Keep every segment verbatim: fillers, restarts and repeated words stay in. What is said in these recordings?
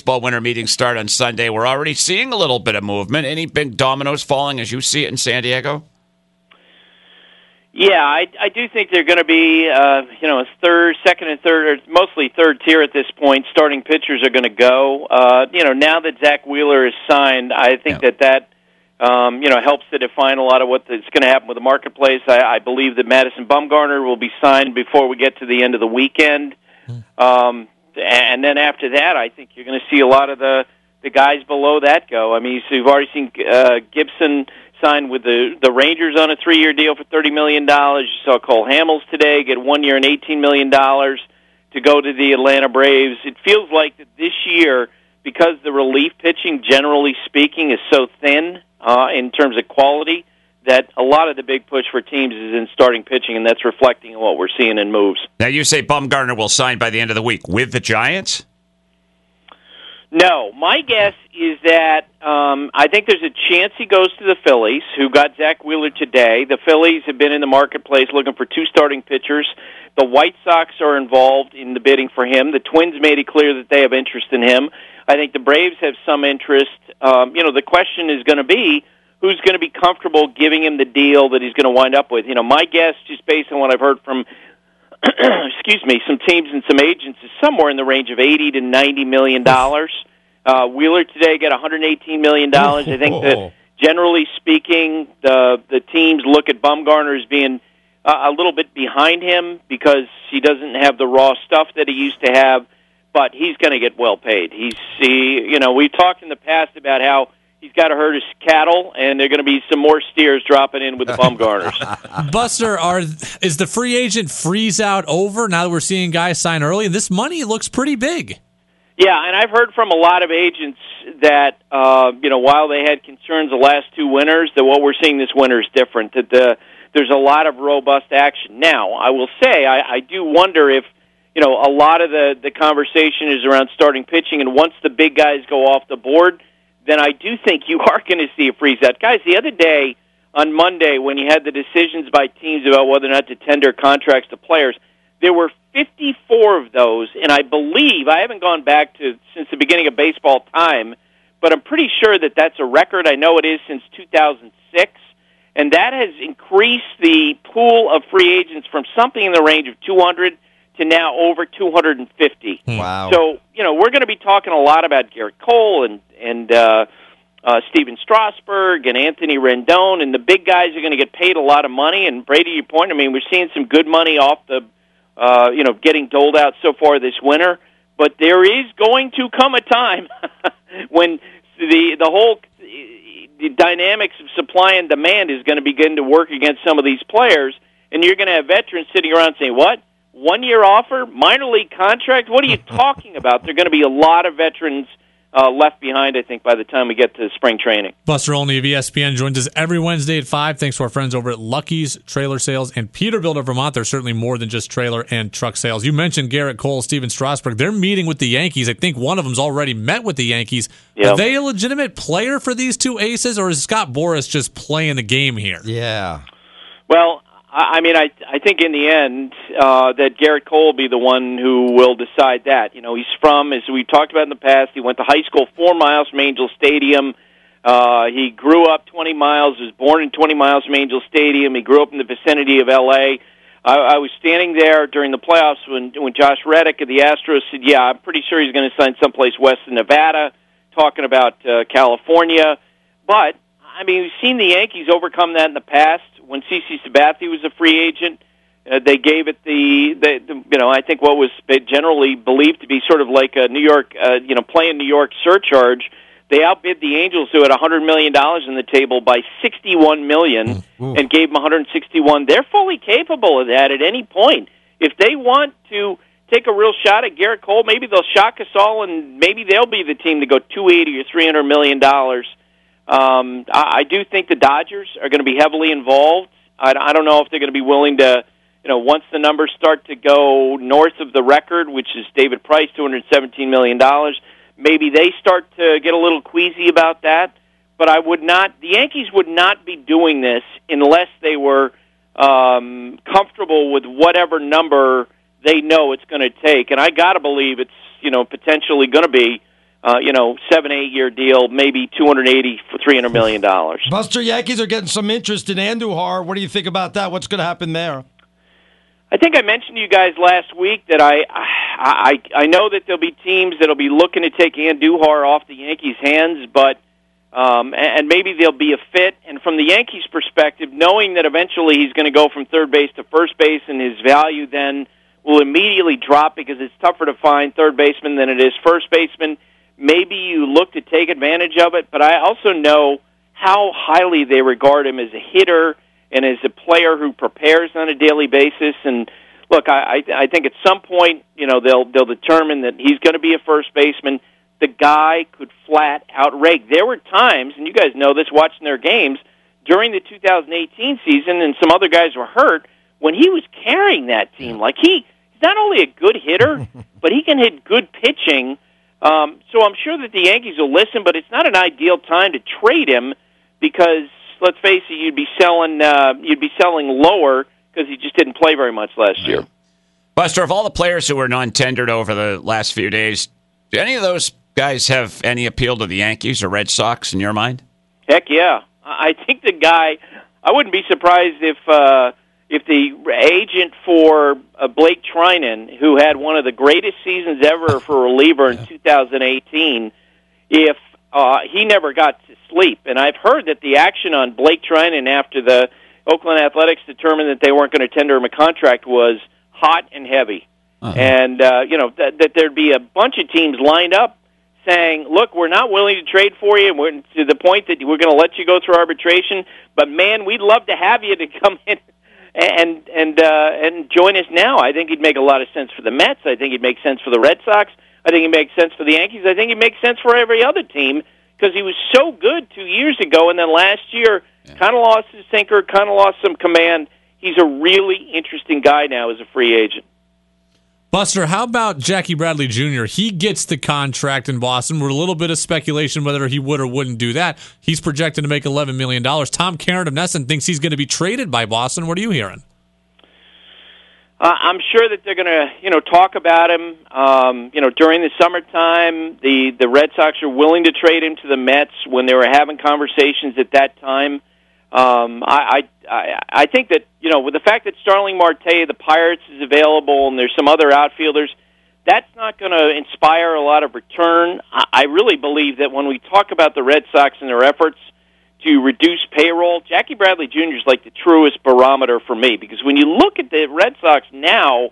baseball winter meetings start on Sunday. We're already seeing a little bit of movement. Any big dominoes falling as you see it in San Diego? Yeah, I, I do think they're going to be, uh, you know, a third, second and third, or mostly third tier at this point. Starting pitchers are going to go. Uh, you know, now that Zach Wheeler is signed, I think yeah. that that, um, you know, helps to define a lot of what's going to happen with the marketplace. I, I believe that Madison Bumgarner will be signed before we get to the end of the weekend. Um, and then after that, I think you're going to see a lot of the, the guys below that go. I mean, so you've already seen uh, Gibson signed with the the Rangers on a three-year deal for thirty million dollars. You saw Cole Hamels today get one year and eighteen million dollars to go to the Atlanta Braves. It feels like that this year, because the relief pitching, generally speaking, is so thin uh, in terms of quality, that a lot of the big push for teams is in starting pitching, and that's reflecting on what we're seeing in moves. Now, you say Bumgarner will sign by the end of the week with the Giants? No, my guess is that um, I think there's a chance he goes to the Phillies, who got Zach Wheeler today. The Phillies have been in the marketplace looking for two starting pitchers. The White Sox are involved in the bidding for him. The Twins made it clear that they have interest in him. I think the Braves have some interest. Um, you know, the question is going to be, who's going to be comfortable giving him the deal that he's going to wind up with? You know, my guess, just based on what I've heard from excuse me, some teams and some agents, is somewhere in the range of eighty to ninety million dollars. Uh, Wheeler today got one hundred eighteen million dollars. I think that, generally speaking, the the teams look at Bumgarner as being uh, a little bit behind him because he doesn't have the raw stuff that he used to have, but he's going to get well paid. He's, he, you know, we've talked in the past about how he's got to herd his cattle, and there are going to be some more steers dropping in with the Bumgarners. Buster, are is the free agent freeze out over now that we're seeing guys sign early? This money looks pretty big. Yeah, and I've heard from a lot of agents that, uh, you know, while they had concerns the last two winters, that what we're seeing this winter is different, that the, there's a lot of robust action. Now, I will say, I, I do wonder if, you know, a lot of the, the conversation is around starting pitching, and once the big guys go off the board, then I do think you are going to see a freeze-out. Guys, the other day, on Monday, when you had the decisions by teams about whether or not to tender contracts to players, there were fifty-four of those, and I believe, I haven't gone back to since the beginning of baseball time, but I'm pretty sure that that's a record. I know it is since two thousand six, and that has increased the pool of free agents from something in the range of two hundred to now over two hundred fifty. Wow. So, you know, we're going to be talking a lot about Garrett Cole and, and uh, uh, Steven Strasburg and Anthony Rendon, and the big guys are going to get paid a lot of money. And, Brady, your point, I mean, we're seeing some good money off the, uh, you know, getting doled out so far this winter. But there is going to come a time when the the whole the dynamics of supply and demand is going to begin to work against some of these players, and you're going to have veterans sitting around saying, what? One-year offer, minor league contract? What are you talking about? There are going to be a lot of veterans uh, left behind, I think, by the time we get to spring training. Buster Olney of E S P N joins us every Wednesday at five. Thanks to our friends over at Lucky's Trailer Sales in Peterbilt of Vermont. They're certainly more than just trailer and truck sales. You mentioned Garrett Cole, Steven Strasburg. They're meeting with the Yankees. I think one of them's already met with the Yankees. Yep. Are they a legitimate player for these two aces, or is Scott Boras just playing the game here? Yeah. Well, I mean, I I think in the end uh, that Garrett Cole will be the one who will decide that. You know, he's from, as we talked about in the past, he went to high school four miles from Angel Stadium. Uh, he grew up twenty miles, was born in twenty miles from Angel Stadium. He grew up in the vicinity of L A. I, I was standing there during the playoffs when, when Josh Reddick of the Astros said, yeah, I'm pretty sure he's going to sign someplace west of Nevada, talking about uh, California. But, I mean, we've seen the Yankees overcome that in the past. When CeCe Sabathia was a free agent, uh, they gave it the, the, the, you know, I think what was generally believed to be sort of like a New York, uh, you know, playing New York surcharge. They outbid the Angels, who had one hundred million dollars in the table, by sixty-one million dollars mm-hmm. and gave them one hundred sixty-one. They're fully capable of that at any point. If they want to take a real shot at Garrett Cole, maybe they'll shock us all, and maybe they'll be the team to go two hundred eighty or three hundred million dollars. Um, I, I do think the Dodgers are going to be heavily involved. I, I don't know if they're going to be willing to, you know, once the numbers start to go north of the record, which is David Price, two hundred seventeen million dollars, maybe they start to get a little queasy about that. But I would not, the Yankees would not be doing this unless they were um, comfortable with whatever number they know it's going to take. And I got to believe it's, you know, potentially going to be uh, you know, seven, eight-year deal, maybe two hundred eighty for three hundred million dollars. Buster, Yankees are getting some interest in Andujar. What do you think about that? What's going to happen there? I think I mentioned to you guys last week that I, I, I know that there'll be teams that'll be looking to take Andujar off the Yankees' hands, but um, and maybe they'll be a fit. And from the Yankees' perspective, knowing that eventually he's going to go from third base to first base, and his value then will immediately drop because it's tougher to find third baseman than it is first baseman. Maybe you look to take advantage of it, but I also know how highly they regard him as a hitter and as a player who prepares on a daily basis. And look, I, I think at some point, you know, they'll they'll determine that he's going to be a first baseman. The guy could flat out rake. There were times, and you guys know this, watching their games during the two thousand eighteen season, and some other guys were hurt, when he was carrying that team. Like he, he's not only a good hitter, but he can hit good pitching. Um, so I'm sure that the Yankees will listen, but it's not an ideal time to trade him because, let's face it, you'd be selling uh, you'd be selling lower because he just didn't play very much last year. Buster, of all the players who were non-tendered over the last few days, do any of those guys have any appeal to the Yankees or Red Sox in your mind? Heck yeah. I think the guy, I wouldn't be surprised if uh, if the agent for uh, Blake Trinan, who had one of the greatest seasons ever for a reliever in two thousand eighteen, if uh, he never got to sleep. And I've heard that the action on Blake Trinan after the Oakland Athletics determined that they weren't going to tender him a contract was hot and heavy. Uh-huh. And, uh, you know, that, that there'd be a bunch of teams lined up saying, look, we're not willing to trade for you, and we're to the point that we're going to let you go through arbitration, but, man, we'd love to have you to come in and and uh, and join us now. I think he'd make a lot of sense for the Mets. I think he'd make sense for the Red Sox. I think he'd make sense for the Yankees. I think he'd make sense for every other team because he was so good two years ago, and then last year yeah. kind of lost his sinker, kind of lost some command. He's a really interesting guy now as a free agent. Buster, how about Jackie Bradley Junior? He gets the contract in Boston. We're a little bit of speculation whether he would or wouldn't do that. He's projected to make eleven million dollars. Tom Caron of Nesson thinks he's going to be traded by Boston. What are you hearing? Uh, I'm sure that they're going to, you know, talk about him. Um, you know, during the summertime, the, the Red Sox are willing to trade him to the Mets when they were having conversations at that time. Um, I, I I think that, you know, with the fact that Starling Marte, the Pirates, is available and there's some other outfielders, that's not going to inspire a lot of return. I, I really believe that when we talk about the Red Sox and their efforts to reduce payroll, Jackie Bradley Junior is like the truest barometer for me because when you look at the Red Sox now,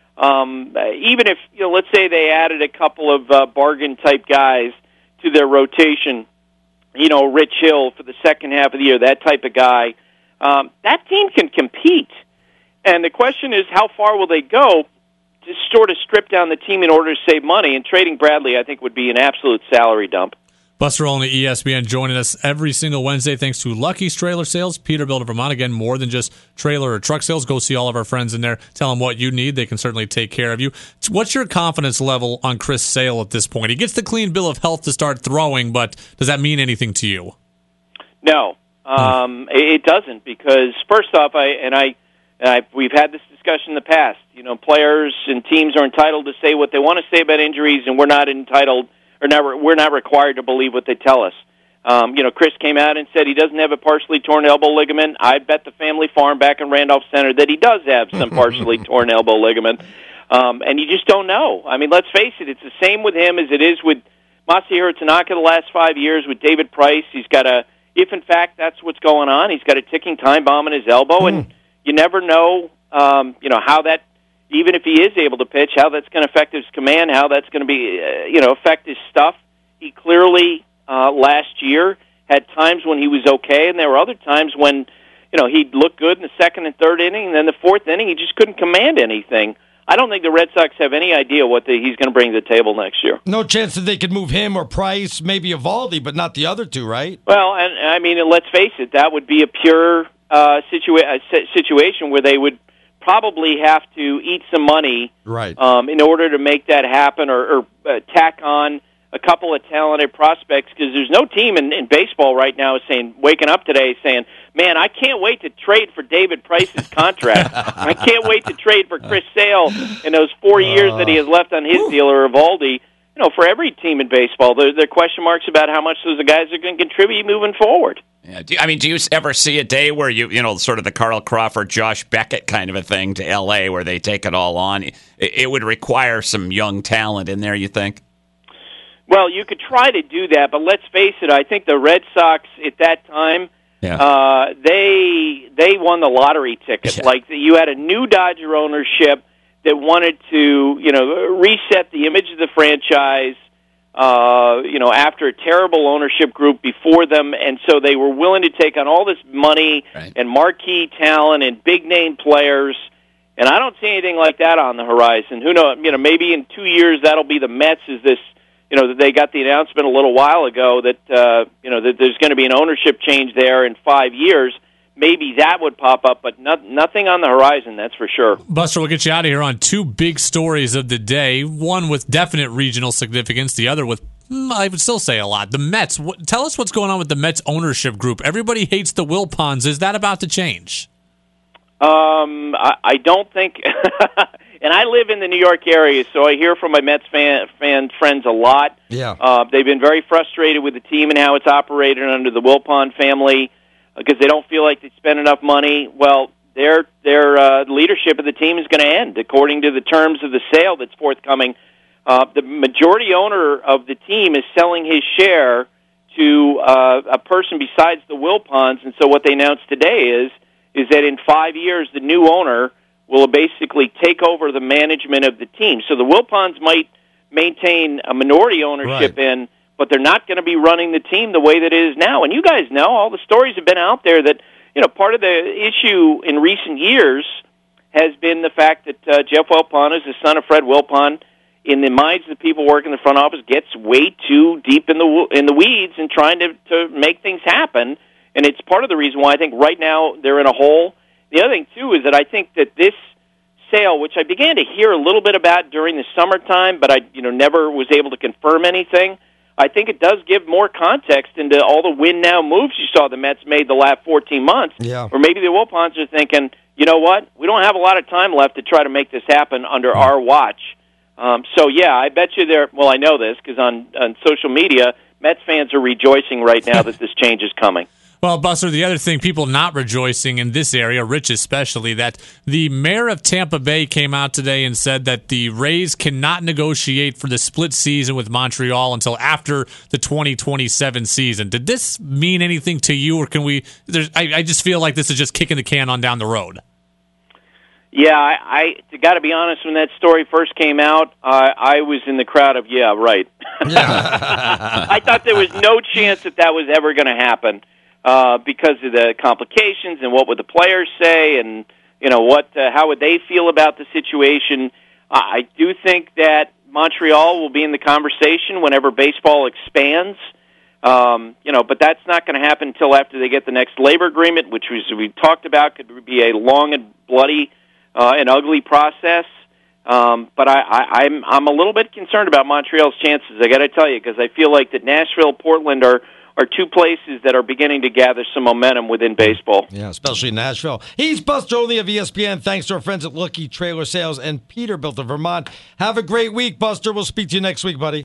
um, even if, you know, let's say they added a couple of uh, bargain-type guys to their rotation, you know, Rich Hill for the second half of the year, that type of guy, um, that team can compete. And the question is, how far will they go to sort of strip down the team in order to save money? And trading Bradley, I think, would be an absolute salary dump. Buster Olney, E S P N, joining us every single Wednesday thanks to Lucky's Trailer Sales, Peterbilt of Vermont. Again, more than just trailer or truck sales. Go see all of our friends in there. Tell them what you need. They can certainly take care of you. What's your confidence level on Chris Sale at this point? He gets the clean bill of health to start throwing, but does that mean anything to you? No, um, hmm. it doesn't because, first off, I and I, and I, we've had this discussion in the past. You know, players and teams are entitled to say what they want to say about injuries, and we're not entitled or never, we're not required to believe what they tell us. Um, you know, Chris came out and said he doesn't have a partially torn elbow ligament. I bet the family farm back in Randolph Center that he does have some partially torn elbow ligament. Um, and you just don't know. I mean, let's face it, it's the same with him as it is with Masahiro Tanaka the last five years, with David Price. He's got a, if in fact that's what's going on, he's got a ticking time bomb in his elbow, and mm. you never know, um, you know, how that, even if he is able to pitch, how that's going to affect his command, how that's going to be, uh, you know, affect his stuff. He clearly, uh, last year, had times when he was okay, and there were other times when, you know, he'd look good in the second and third inning, and then the fourth inning, he just couldn't command anything. I don't think the Red Sox have any idea what the, he's going to bring to the table next year. No chance that they could move him or Price, maybe Eovaldi, but not the other two, right? Well, and I mean, let's face it, that would be a pure uh, situa- a situation where they would probably have to eat some money right. um, in order to make that happen, or, or uh, tack on a couple of talented prospects, because there's no team in, in baseball right now is saying, waking up today saying, man, I can't wait to trade for David Price's contract. I can't wait to trade for Chris Sale in those four years that he has left on his deal, or Eovaldi. You you know, for every team in baseball, there, there are question marks about how much those guys are going to contribute moving forward. Yeah, do, I mean, do you ever see a day where you, you know, sort of the Carl Crawford, Josh Beckett kind of a thing to L A where they take it all on? It, it would require some young talent in there, you think? Well, you could try to do that, but let's face it, I think the Red Sox at that time, yeah. uh, they they won the lottery ticket. Yeah. Like, you had a new Dodger ownership that wanted to, you know, reset the image of the franchise, uh, you know, after a terrible ownership group before them, and so they were willing to take on all this money right. and marquee talent and big-name players, and I don't see anything like that on the horizon. Who knows? You know, maybe in two years that'll be the Mets as this, you know, that they got the announcement a little while ago that, uh, you know, that there's going to be an ownership change there in five years. Maybe that would pop up, but not, nothing on the horizon, that's for sure. Buster, we'll get you out of here on two big stories of the day, one with definite regional significance, the other with, I would still say a lot. The Mets. What, tell us what's going on with the Mets ownership group. Everybody hates the Wilpons. Is that about to change? Um, I, I don't think... And I live in the New York area, so I hear from my Mets fan, fan friends a lot. Yeah. Uh, they've been very frustrated with the team and how it's operated under the Wilpon family, because they don't feel like they spend enough money. Well, their their uh, leadership of the team is going to end, according to the terms of the sale that's forthcoming. Uh, the majority owner of the team is selling his share to uh, a person besides the Wilpons, and so what they announced today is is that in five years, the new owner will basically take over the management of the team. So the Wilpons might maintain a minority ownership right. in, but they're not going to be running the team the way that it is now. And you guys know, all the stories have been out there that, you know, part of the issue in recent years has been the fact that uh, Jeff Wilpon is the son of Fred Wilpon. In the minds of the people working in the front office, gets way too deep in the in the weeds and trying to, to make things happen. And it's part of the reason why I think right now they're in a hole. The other thing, too, is that I think that this sale, which I began to hear a little bit about during the summertime, but I you know never was able to confirm anything, I think it does give more context into all the win-now moves you saw the Mets made the last fourteen months. Yeah. Or maybe the Wilpons are thinking, you know what, we don't have a lot of time left to try to make this happen under our watch. Um, so, yeah, I bet you they're, well, I know this because on, on social media, Mets fans are rejoicing right now that this change is coming. Well, Buster, the other thing, people not rejoicing in this area, Rich especially, that the mayor of Tampa Bay came out today and said that the Rays cannot negotiate for the split season with Montreal until after the twenty twenty-seven season. Did this mean anything to you, or can we? There's, I, I just feel like this is just kicking the can on down the road. Yeah, I, I got to be honest, when that story first came out, uh, I was in the crowd of, yeah, right. Yeah. I thought there was no chance that that was ever going to happen. Uh, because of the complications and what would the players say, and you know what, uh, how would they feel about the situation? Uh, I do think that Montreal will be in the conversation whenever baseball expands. Um, you know, but that's not going to happen until after they get the next labor agreement, which was, we talked about could be a long and bloody uh, and ugly process. Um, but I, I, I'm I'm a little bit concerned about Montreal's chances. I got to tell you, because I feel like that Nashville, Portland are. are two places that are beginning to gather some momentum within baseball. Yeah, especially Nashville. He's Buster Olney of E S P N. Thanks to our friends at Lucky Trailer Sales and Peterbilt of Vermont. Have a great week, Buster. We'll speak to you next week, buddy.